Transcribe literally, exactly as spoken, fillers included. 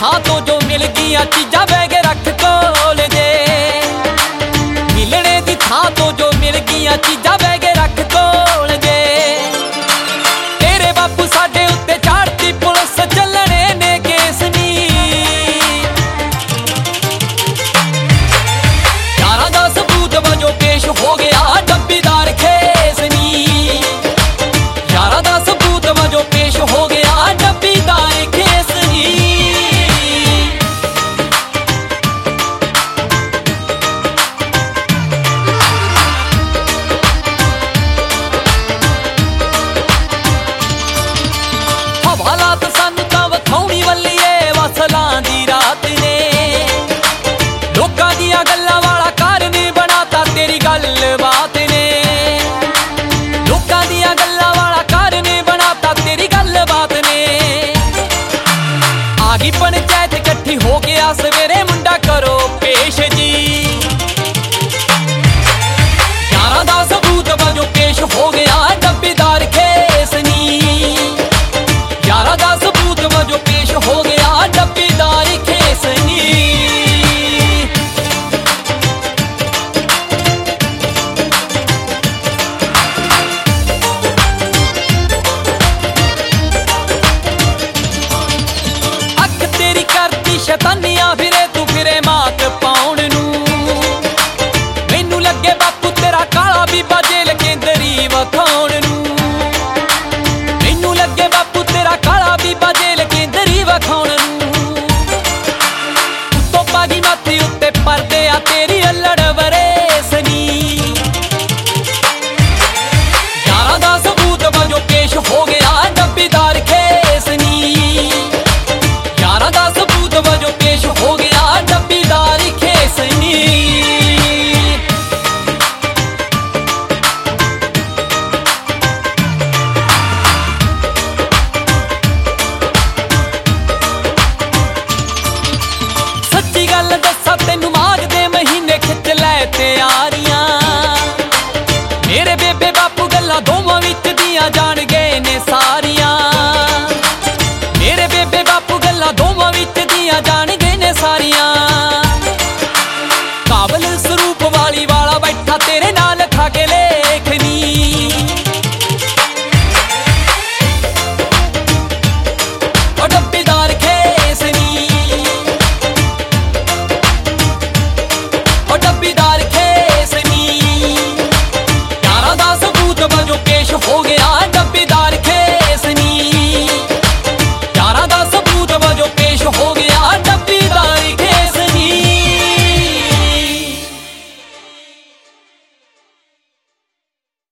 थां तो जो मिल गईयां चीजां बैग रख कोल जे। मिलने दी थां तो जो मिल गईयां चीजां बैग रख कोल जे। तेरे बापू साडे उत्ते झाड़ती पुलिस चलने ने केस नी। यारां दा सबूत वजों पेश हो गया डब्बीदार खेस नी। यारां दा सबूत वजों पेश हो गया डब्बीदार खेस नी। हवालात सानू तां वखाउणी वल्लीए वसलां दी रात ने। लोकां दियां गल्लां वाला घर नी बनाता तेरी गल बात ने। लोकां दियां गल्लां वाला घर नी बनाता तेरी गल बात ने। आ गई पंचायत इकट्ठी हो गया सवेरे मुंडा करो पेश जी। यारां दा सबूत वजों पेश हो गया डब्बीदार खेस नी। यारां दा सबूत वजों पेश हो गया डब्बीदार खेस नी। अख तेरी करती शैतानियां फिरे तू फिरे मात पाउण नू। मैनू लगे बापू तेरा काला बीबा जेल केंदरी वखाउण नू। मैनू लगे बापू तेरा काला बीबा जेल केंदरी वखाउण नू। उत्तों पागी माथी उत्ते परदे आ तेरी अल्लड़ वरेस नी। यारां दा सबूत वजों पेश हो गया डब्बीदार खेस नी। यारां दा सबूत वजों पेश हो गया डब्बीदार खेस नी। सच्ची गल दस्सां तैनू माघ दे महीने खिच लै तैयारियां। मेरे बेबे बापू गल्लां दोवां विच दियां जाण गए ने सारियां। मेरे बेबे बापू गल्लां दोवां विच दियां जाण गए ने सारियां। काबल स्वरूप वाली वाला बैठा तेरे नाल खा के लेखनी। ओ डब्बीदार खेस नी। ओ डब्बीदार खेस नी। यारां दा सबूत वजों पेश हो गया